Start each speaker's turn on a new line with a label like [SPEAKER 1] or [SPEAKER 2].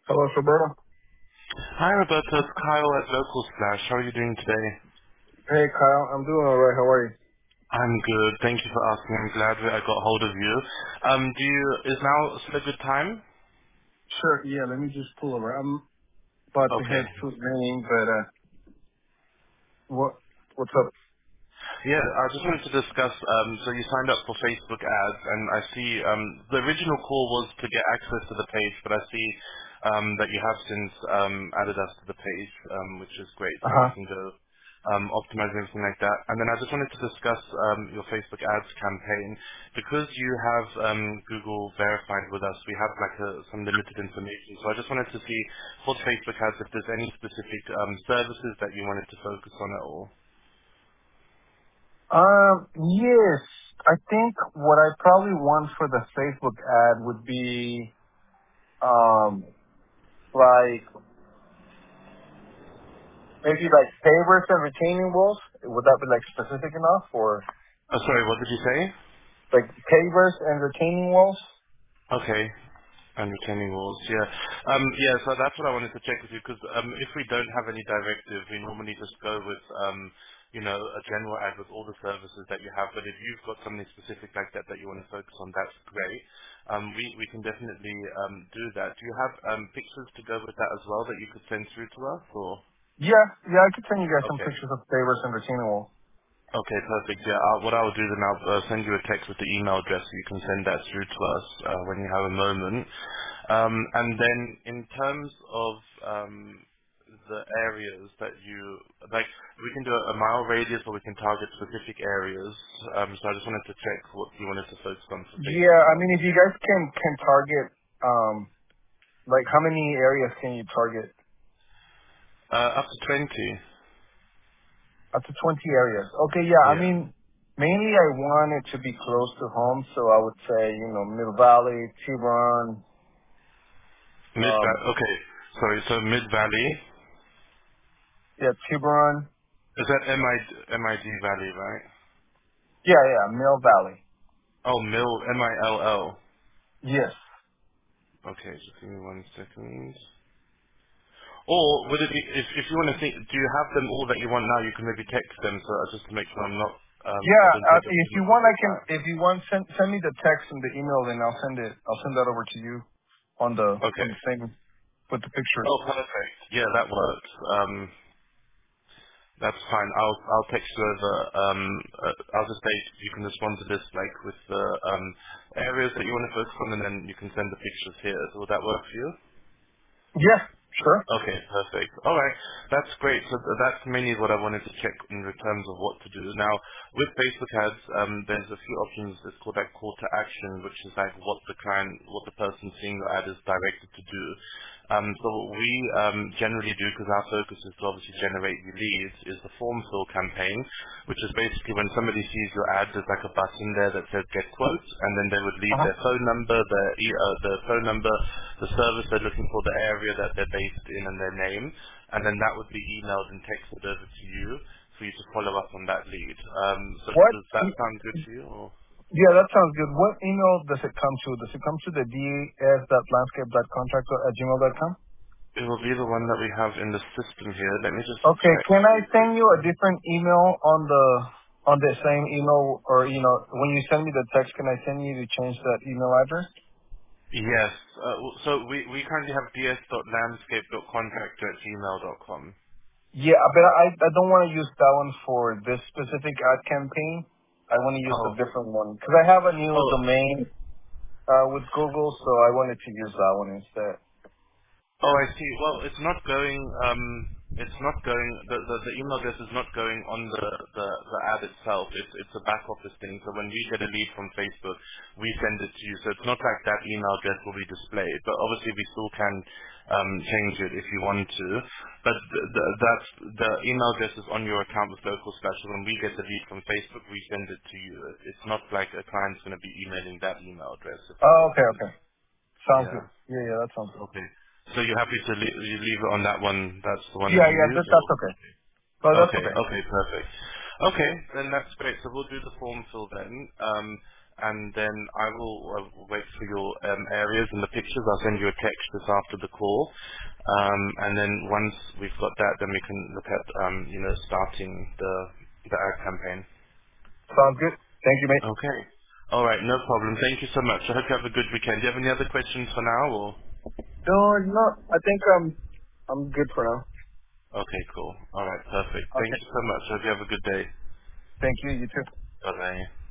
[SPEAKER 1] Hello, Roberto.
[SPEAKER 2] Hi, Roberta. It's Kyle at Local Splash. How are you doing today?
[SPEAKER 1] Hey, Kyle. I'm doing all right. How are you?
[SPEAKER 2] I'm good. Thank you for asking. I'm glad that I got hold of you. Is now still a good time?
[SPEAKER 1] Sure. Yeah. Let me just pull over. I'm about to
[SPEAKER 2] Okay.
[SPEAKER 1] head to a meeting, but what? What's up?
[SPEAKER 2] Yeah, I just wanted to discuss, so you signed up for Facebook ads, and I see the original call was to get access to the page, but I see that you have since added us to the page, which is great,
[SPEAKER 1] Uh
[SPEAKER 2] so we
[SPEAKER 1] huh.
[SPEAKER 2] can go optimize everything like that. And then I just wanted to discuss your Facebook ads campaign. Because you have Google verified with us, we have like some limited information, so I just wanted to see for Facebook ads if there's any specific services that you wanted to focus on at all.
[SPEAKER 1] Yes. I think what I probably want for the Facebook ad would be like maybe like pavers and retaining walls. Would that be like specific enough, or
[SPEAKER 2] Sorry, what did you say?
[SPEAKER 1] like pavers and retaining walls?
[SPEAKER 2] Okay. And retaining walls, yeah. Yeah, so that's what I wanted to check with you, because if we don't have any directive, we normally just go with, a general ad with all the services that you have. But if you've got something specific like that that you want to focus on, that's great. We can definitely do that. Do you have pictures to go with that as well that you could send through to us, or?
[SPEAKER 1] Yeah. Yeah. I could send you guys some
[SPEAKER 2] Okay.
[SPEAKER 1] pictures of pavers and retaining walls.
[SPEAKER 2] Okay, perfect. Yeah, what I'll do then, I'll send you a text with the email address so you can send that through to us when you have a moment. And then in terms of the areas that you, like, we can do a mile radius or we can target specific areas. So I just wanted to check what you wanted to focus on for
[SPEAKER 1] Yeah.
[SPEAKER 2] Facebook
[SPEAKER 1] I
[SPEAKER 2] ads.
[SPEAKER 1] mean, if you guys can target like how many areas can you target?
[SPEAKER 2] Up to 20.
[SPEAKER 1] Up to 20 areas. Okay, yeah. I
[SPEAKER 2] Yeah.
[SPEAKER 1] mean, mainly I want it to be close to home, so I would say, Middle Valley, Tiburon,
[SPEAKER 2] Okay, sorry, so Mid-Valley.
[SPEAKER 1] yeah, Tiburon.
[SPEAKER 2] Is that MID Valley, right?
[SPEAKER 1] Yeah, yeah, Mill Valley.
[SPEAKER 2] Oh, Mill.
[SPEAKER 1] Yes.
[SPEAKER 2] Okay, just give me one second. Or would it be, if you want to think, do you have them all that you want now? You can maybe text them so just to make sure I
[SPEAKER 1] Yeah,
[SPEAKER 2] don't take up
[SPEAKER 1] if
[SPEAKER 2] too
[SPEAKER 1] you
[SPEAKER 2] much of
[SPEAKER 1] want,
[SPEAKER 2] your time.
[SPEAKER 1] if you want, send me the text and the email, then I'll send that over to you on
[SPEAKER 2] Okay.
[SPEAKER 1] the thing with the pictures.
[SPEAKER 2] Oh, perfect. Yeah, that works. That's fine. I'll text you over. I'll just say you can respond to this like with the areas that you want to focus on, and then you can send the pictures here. So will that work for you?
[SPEAKER 1] Yeah, sure.
[SPEAKER 2] Okay, perfect. All right, that's great. So that's mainly what I wanted to check in terms of what to do. Now, with Facebook ads, there's a few options. It's called that call to action, which is like what the person seeing the ad is directed to do. So what we generally do, because our focus is to obviously generate the leads, is the form fill campaign, which is basically when somebody sees your ad, there's like a button there that says get quotes, and then they would leave
[SPEAKER 1] Uh-huh.
[SPEAKER 2] their phone number, the phone number, the service they're looking for, the area that they're based in, and their name, and then that would be emailed and texted over to you for you to follow up on that lead. So
[SPEAKER 1] What?
[SPEAKER 2] does that sound good to you? Or?
[SPEAKER 1] Yeah, that sounds good. What email does it come to? Does it come to the ds.landscape.contractor@gmail.com?
[SPEAKER 2] It will be the one that we have in the system here. Let me just
[SPEAKER 1] Okay,
[SPEAKER 2] check
[SPEAKER 1] can I
[SPEAKER 2] really
[SPEAKER 1] send you a
[SPEAKER 2] quickly.
[SPEAKER 1] different email on the same email, or when you send me the text, can I send you to change that email address?
[SPEAKER 2] Yes. So we currently have ds.landscape.contractor@gmail.com.
[SPEAKER 1] Yeah, but I don't want to use that one for this specific ad campaign. I want to use a
[SPEAKER 2] Oh.
[SPEAKER 1] different one because I have a new
[SPEAKER 2] Oh.
[SPEAKER 1] domain with Google, so I wanted to use that one instead.
[SPEAKER 2] Oh, I see. Well, it's not going, the email address is not going on the ad itself. It's a back office thing. So when we get a lead from Facebook, we send it to you. So it's not like that email address will be displayed. But obviously we still can change it if you want to. But the email address is on your account with Local Slash. So when we get the lead from Facebook, we send it to you. It's not like a client's going to be emailing that email address, if that
[SPEAKER 1] Oh,
[SPEAKER 2] makes
[SPEAKER 1] okay,
[SPEAKER 2] sense.
[SPEAKER 1] okay. Sounds
[SPEAKER 2] Yeah.
[SPEAKER 1] good. Yeah, yeah, that sounds good.
[SPEAKER 2] Okay. So you're happy to you leave it on that one? That's the one that
[SPEAKER 1] Yeah,
[SPEAKER 2] you
[SPEAKER 1] yeah,
[SPEAKER 2] use,
[SPEAKER 1] that's
[SPEAKER 2] or?
[SPEAKER 1] okay. Oh, that's
[SPEAKER 2] Okay.
[SPEAKER 1] okay.
[SPEAKER 2] Okay. Perfect. Okay, then that's great. So we'll do the form fill then. and then I will wait for your areas and the pictures. I'll send you a text just after the call, and then once we've got that, then we can look at starting the ad campaign.
[SPEAKER 1] Sounds good. Thank you, mate.
[SPEAKER 2] Okay. All right, no problem. Thank you so much. I hope you have a good weekend. Do you have any other questions for now, or?
[SPEAKER 1] No, I think I'm good for now.
[SPEAKER 2] Okay, cool. All right, perfect. Thank
[SPEAKER 1] Okay.
[SPEAKER 2] you so much. I hope you have a good day.
[SPEAKER 1] Thank you. You too.
[SPEAKER 2] Bye-bye.